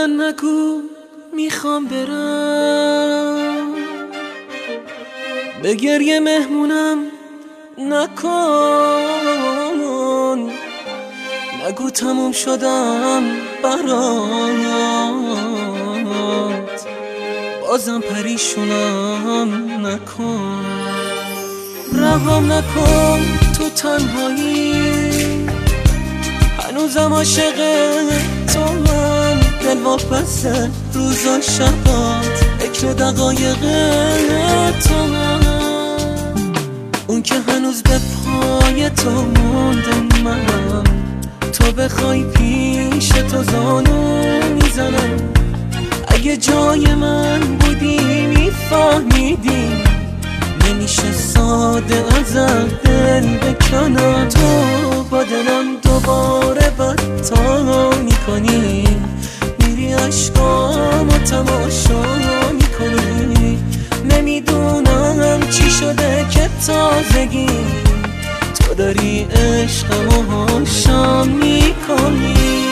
من نگو میخوام برم، به گریه مهمونم نکن، نگو تموم شدم برات، بازم پریشونم نکن، رهام نکن تو تنهایی، هنوزم عاشق تو من، دل واپسه روزا شبات، فکر دقایق تو من، اون که هنوز به پای تو مونده منم، تو بخوای پیش تو زانو میزنم، اگه جای من بودی میفهمیدی نمیشه ساده ازت دل بکنم، تو با دلم دوباره بدتا میکنی، میری عشقامو تماشا میکنی، نمیدونم چی شده که تازگی تو داری عشقمو هاشم میکنی.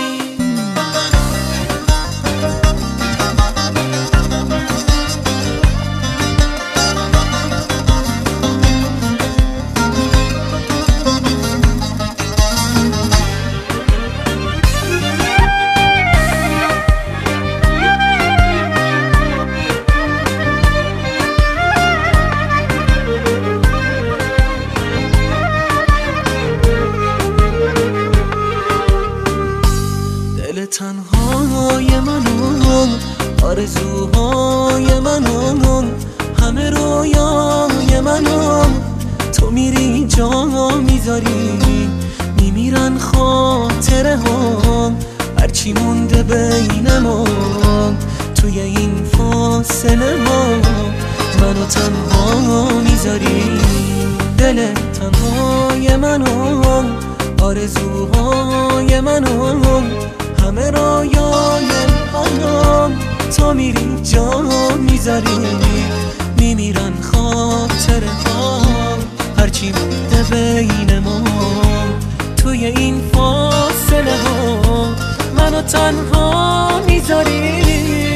تنهای منم، آرزوهای منم، همه رویای منم، تو میری جا میذاری، میمیرن خاطره هم، هرچی مونده بین ما توی این فاصله ما، منو تنها میذاری، دل تنهای منم، آرزوهای منم، همه رویای منم، تو میری جا میذاری، میمیرن خاطره ها، هرچی بوده بین ما توی این فاصله ها، منو تنها میذاری.